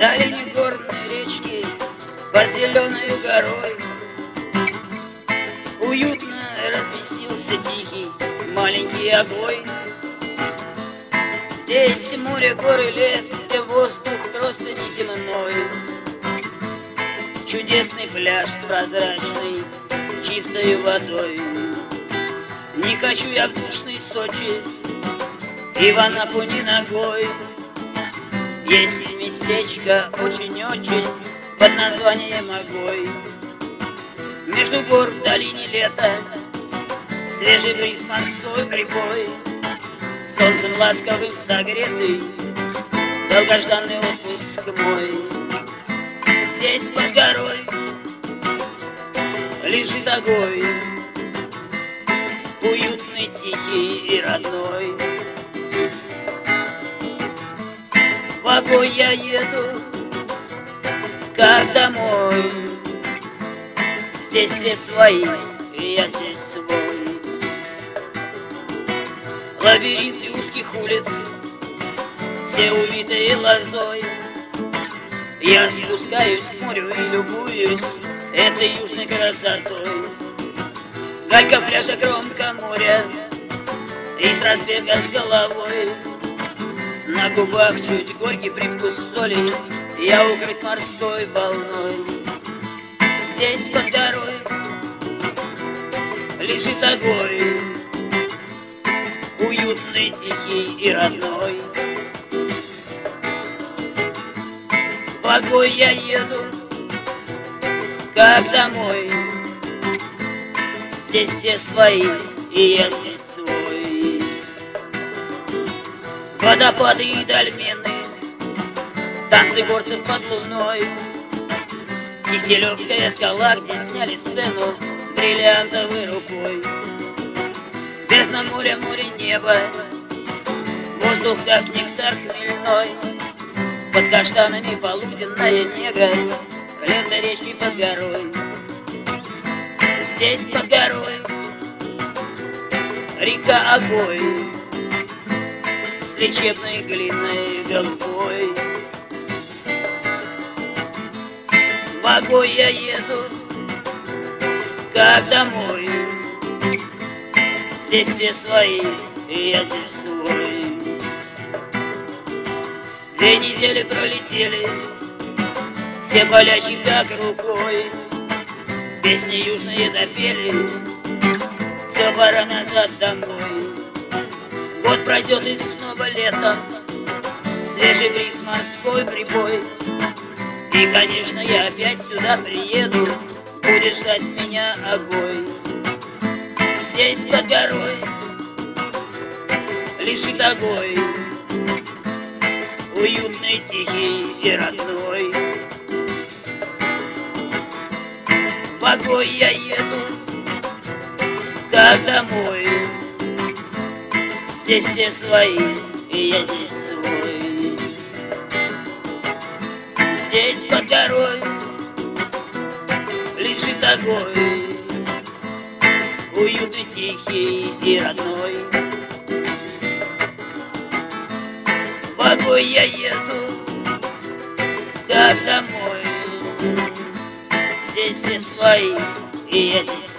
долине горной речки, под зеленой горой уютно разместился тихий маленький огонь. Здесь море, горы, лес, где воздух просто неземной. Чудесный пляж с прозрачной чистой водой. Не хочу я в душный Сочи и в Анапу ни ногой. Есть местечко очень-очень под названием Огой. Между гор в долине лета свежий бриз морской прибой, солнцем ласковым согретый долгожданный отпуск мой. Здесь под горой лежит Огой, уютный, тихий и родной. В Огой я еду, как домой. Здесь все свои, и я здесь свой. Лабиринты узких улиц, все увитые лозой. Я спускаюсь к морю и любуюсь этой южной красотой. Галька пляжа, кромка моря, и с разбега с головой. На губах чуть горький привкус соли, я укрыт морской волной. Здесь под горой лежит Огой, уютный, тихий и родной. В Огой я еду, как домой. Здесь все свои, и я здесь свой. Водопады и дольмены, танцы горцев под луной. Киселевская скала, где сняли сцену с бриллиантовой рукой. Бездна моря, море, небо, воздух как нектар хмельной. Под каштанами полуденная нега, лента речки под горой. Здесь под горой река Огой с лечебной глиной голубой. В Огой я еду, как домой. Здесь все свои, и я здесь свой. 2 недели пролетели, все полячи как рукой. Песни южные допели, все, пора назад домой. Год пройдет и снова лето, свежий бриз, морской прибой. И, конечно, я опять сюда приеду, будет ждать меня Огой. Здесь под горой лежит Огой, уютный, тихий и родной. В Огой я еду, как домой. Здесь все свои, и я здесь свой. Здесь под горой лежит Огой, уютный, тихий и родной. В Огой я еду, как домой. Здесь все свои, и я здесь